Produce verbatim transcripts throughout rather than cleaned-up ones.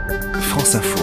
France Info.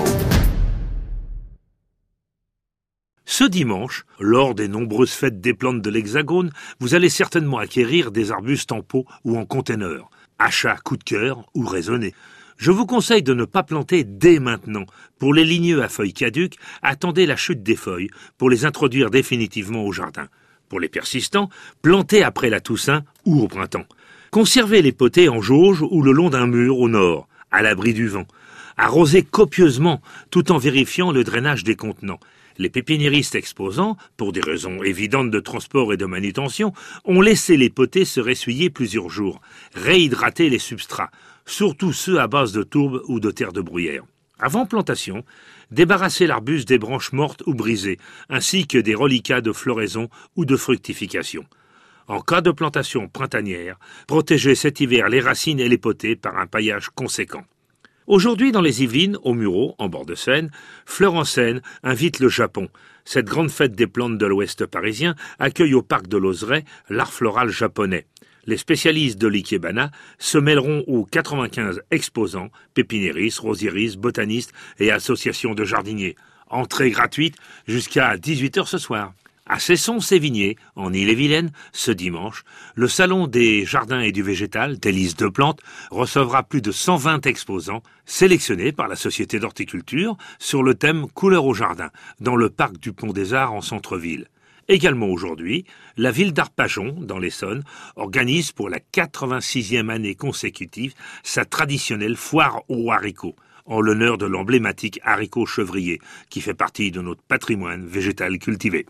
Ce dimanche, lors des nombreuses fêtes des plantes de l'Hexagone, vous allez certainement acquérir des arbustes en pot ou en container. Achat coup de cœur ou raisonné. Je vous conseille de ne pas planter dès maintenant. Pour les ligneux à feuilles caduques, attendez la chute des feuilles pour les introduire définitivement au jardin. Pour les persistants, plantez après la Toussaint ou au printemps. Conservez les potées en jauge ou le long d'un mur au nord, à l'abri du vent. Arrosez copieusement tout en vérifiant le drainage des contenants. Les pépiniéristes exposants, pour des raisons évidentes de transport et de manutention, ont laissé les potées se ressuyer plusieurs jours. Réhydratez les substrats, surtout ceux à base de tourbe ou de terre de bruyère. Avant plantation, débarrassez l'arbuste des branches mortes ou brisées, ainsi que des reliquats de floraison ou de fructification. En cas de plantation printanière, protégez cet hiver les racines et les potées par un paillage conséquent. Aujourd'hui, dans les Yvelines, au Mureau, en bord de Seine, Fleur en Seine invite le Japon. Cette grande fête des plantes de l'Ouest parisien accueille au parc de l'Ozray l'art floral japonais. Les spécialistes de l'ikebana se mêleront aux quatre-vingt-quinze exposants, pépiniéristes, rosieristes, botanistes et associations de jardiniers. Entrée gratuite jusqu'à dix-huit heures ce soir. À Cesson-Sévigné, en Ille-et-Vilaine, ce dimanche, le Salon des Jardins et du Végétal, délices de plantes, recevra plus de cent vingt exposants sélectionnés par la Société d'horticulture sur le thème Couleurs au jardin, dans le parc du Pont des Arts en centre-ville. Également aujourd'hui, la ville d'Arpajon, dans l'Essonne, organise pour la quatre-vingt-sixième année consécutive sa traditionnelle foire aux haricots, en l'honneur de l'emblématique haricot chevrier, qui fait partie de notre patrimoine végétal cultivé.